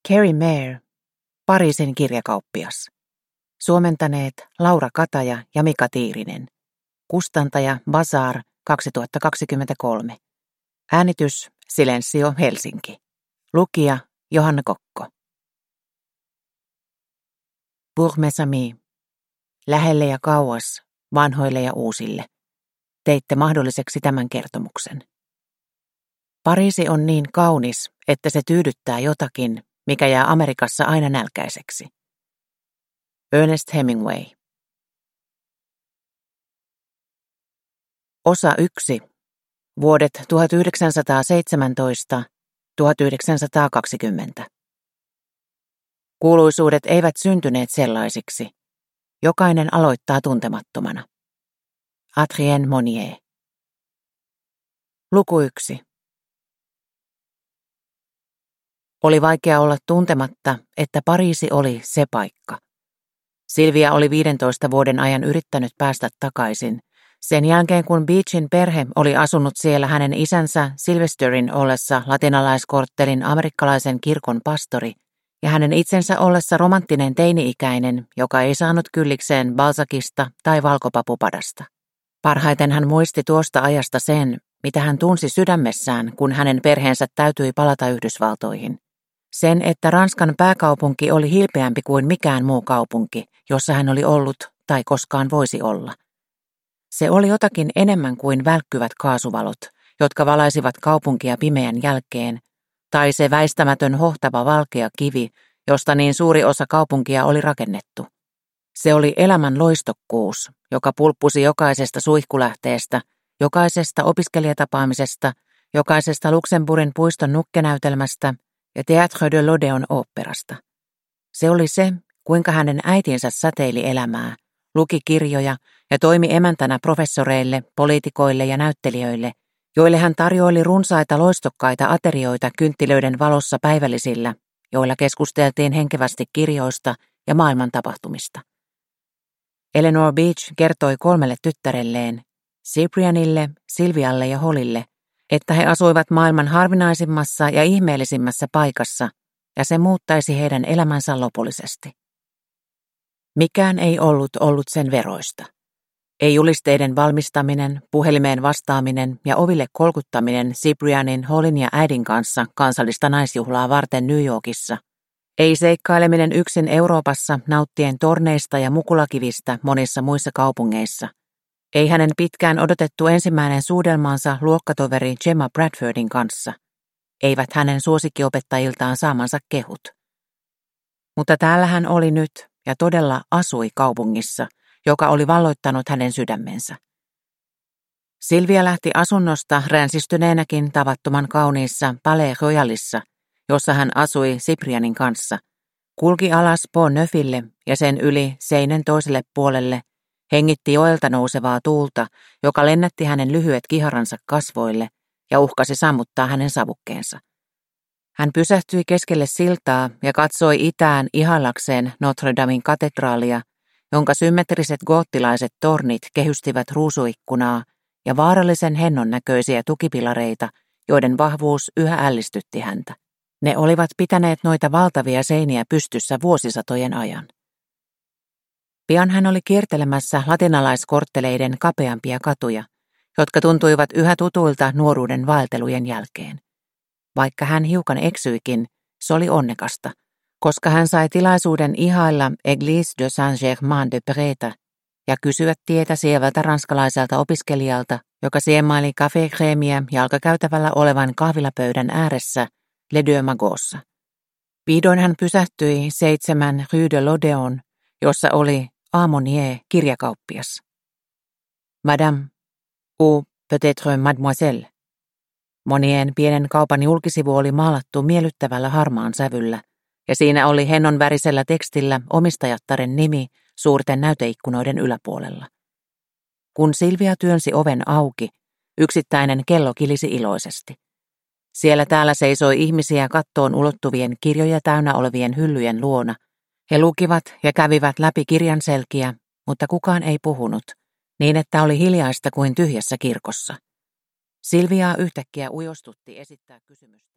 Carrie Mayer, Pariisin kirjakauppias. Suomentaneet Laura Kataja ja Mika Tiirinen. Kustantaja Bazaar 2023. Äänitys Silencio Helsinki. Lukija Johanna Kokko. Pour mes amis. Lähelle ja kauas, vanhoille ja uusille. Teitte mahdolliseksi tämän kertomuksen. Pariisi on niin kaunis, että se tyydyttää jotakin, mikä jää Amerikassa aina nälkäiseksi. Ernest Hemingway. Osa 1. Vuodet 1917–1920. Kuuluisuudet eivät syntyneet sellaisiksi. Jokainen aloittaa tuntemattomana. Adrien Monnier. Luku 1. Oli vaikea olla tuntematta, että Pariisi oli se paikka. Silvia oli 15 vuoden ajan yrittänyt päästä takaisin, sen jälkeen kun Beachin perhe oli asunut siellä hänen isänsä Sylvesterin ollessa latinalaiskorttelin amerikkalaisen kirkon pastori ja hänen itsensä ollessa romanttinen teini-ikäinen, joka ei saanut kyllikseen Balzacista tai valkopapupadasta. Parhaiten hän muisti tuosta ajasta sen, mitä hän tunsi sydämessään, kun hänen perheensä täytyi palata Yhdysvaltoihin. Sen, että Ranskan pääkaupunki oli hilpeämpi kuin mikään muu kaupunki, jossa hän oli ollut tai koskaan voisi olla. Se oli jotakin enemmän kuin välkkyvät kaasuvalot, jotka valaisivat kaupunkia pimeän jälkeen, tai se väistämätön hohtava valkea kivi, josta niin suuri osa kaupunkia oli rakennettu. Se oli elämän loistokkuus, joka pulppusi jokaisesta suihkulähteestä, jokaisesta opiskelijatapaamisesta, jokaisesta Luxemburgin puiston nukkenäytelmästä ja Théâtre de l'Odéon oopperasta. Se oli se, kuinka hänen äitinsä säteili elämää, luki kirjoja ja toimi emäntänä professoreille, poliitikoille ja näyttelijöille, joille hän tarjoili runsaita loistokkaita aterioita kynttilöiden valossa päivällisillä, joilla keskusteltiin henkevästi kirjoista ja maailman tapahtumista. Eleanor Beach kertoi 3 tyttärelleen, Cyprianille, Silvialle ja Hollylle, että he asuivat maailman harvinaisimmassa ja ihmeellisimmässä paikassa, ja se muuttaisi heidän elämänsä lopullisesti. Mikään ei ollut sen veroista. Ei julisteiden valmistaminen, puhelimeen vastaaminen ja oville kolkuttaminen Cyprianin, Hollyn ja äidin kanssa kansallista naisjuhlaa varten New Yorkissa. Ei seikkaileminen yksin Euroopassa nauttien torneista ja mukulakivistä monissa muissa kaupungeissa. Ei hänen pitkään odotettu ensimmäinen suudelmaansa luokkatoveri Gemma Bradfordin kanssa. Eivät hänen suosikkiopettajiltaan saamansa kehut. Mutta täällä hän oli nyt ja todella asui kaupungissa, joka oli valloittanut hänen sydämensä. Silvia lähti asunnosta ränsistyneenäkin tavattoman kauniissa Palais Royalissa, jossa hän asui Cyprianin kanssa, kulki alas Pont Neufille ja sen yli Seinen toiselle puolelle, hengitti joelta nousevaa tuulta, joka lennätti hänen lyhyet kiharansa kasvoille ja uhkasi sammuttaa hänen savukkeensa. Hän pysähtyi keskelle siltaa ja katsoi itään ihaillakseen Notre Damen katedraalia, jonka symmetriset goottilaiset tornit kehystivät ruusuikkunaa ja vaarallisen hennon näköisiä tukipilareita, joiden vahvuus yhä ällistytti häntä. Ne olivat pitäneet noita valtavia seiniä pystyssä vuosisatojen ajan. Pian hän oli kiertelemässä latinalaiskortteleiden kapeampia katuja, jotka tuntuivat yhä tutuilta nuoruuden vaeltelujen jälkeen. Vaikka hän hiukan eksyikin, se oli onnekasta, koska hän sai tilaisuuden ihailla Église de Saint-Germain-de-Préta ja kysyä tietä sievältä ranskalaiselta opiskelijalta, joka siemaili café-kreemiä jalkakäytävällä olevan kahvilapöydän ääressä Les Deux Magots'ssa. Vihdoin hän pysähtyi 7 Rue de l'Odéon, jossa oli A. Monnier, kirjakauppias. Madame, ou peut-être mademoiselle. Monien pienen kaupan julkisivu oli maalattu miellyttävällä harmaan sävyllä, ja siinä oli hennon värisellä tekstillä omistajattaren nimi suurten näyteikkunoiden yläpuolella. Kun Silvia työnsi oven auki, yksittäinen kello kilisi iloisesti. Siellä täällä seisoi ihmisiä kattoon ulottuvien kirjoja täynnä olevien hyllyjen luona. He lukivat ja kävivät läpi kirjan selkiä, mutta kukaan ei puhunut, niin että oli hiljaista kuin tyhjässä kirkossa. Silviaa yhtäkkiä ujostutti esittää kysymystä.